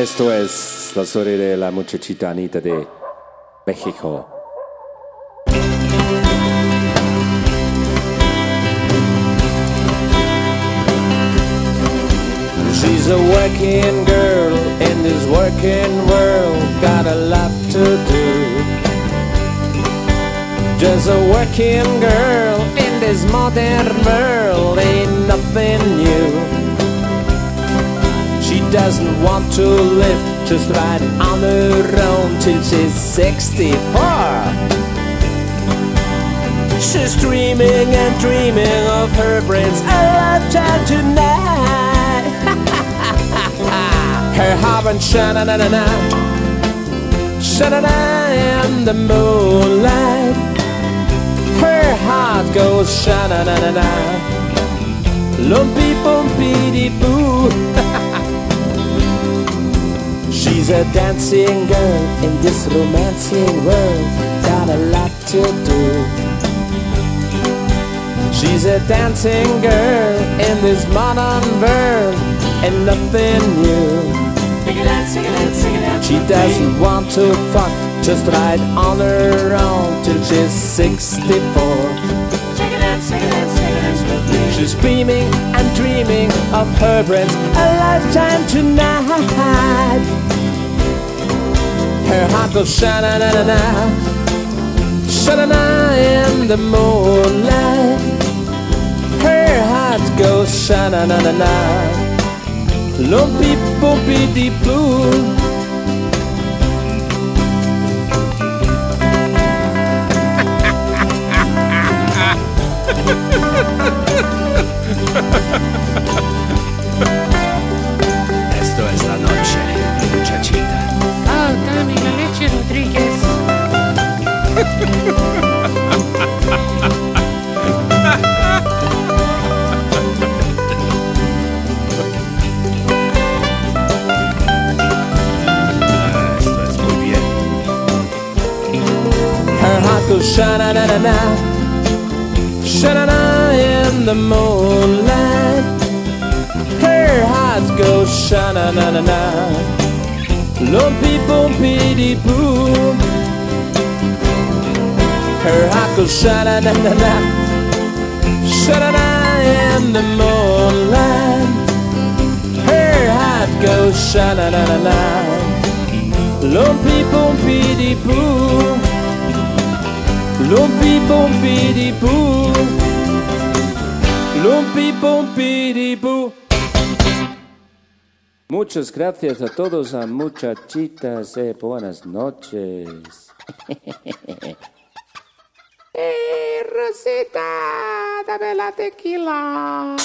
Esto es la historia de la muchachita Anita de México. She's a working girl in this working world, got a lot to do. Just a working girl in this modern world, ain't nothing new. She doesn't want to live just right on her own till she's 64. She's dreaming and dreaming of her brains a lifetime tonight. Her heart went sha-na-na-na-na, sha-na-na in the moonlight. Her heart goes sha-na-na-na-na, lumpy-bumpy-dee-boo. She's a dancing girl in this romancing world, got a lot to do. She's a dancing girl in this modern world, and nothing new. She doesn't want to fuck just right on her own till she's 64. She's beaming and dreaming of her brains a lifetime tonight. Her heart goes sha-na-na-na-na, sha-na-na in the moonlight. Her heart goes sha-na-na-na-na, lumpy-bumpy-dee-boo. Esto es la noche, muchachita. Oh, dame la leche, Rodríguez. Esto es muy bien. Her heart goes sha-na-na-na-na, sha-na-na in the moonlight. Her heart goes sha-na-na-na-na, lumpy-bumpy-dee-boo. Her heart goes sha-na-na-na-na, sha-na-na in the moonlight. Her heart goes sha-na-na-na-na, lumpy-bumpy-dee-boo. Lumpy-bumpy-dee-boo, lumpy-bumpy-dee-boo. Muchas gracias a todos, a muchachitas. Buenas noches. Rosita, dame la tequila.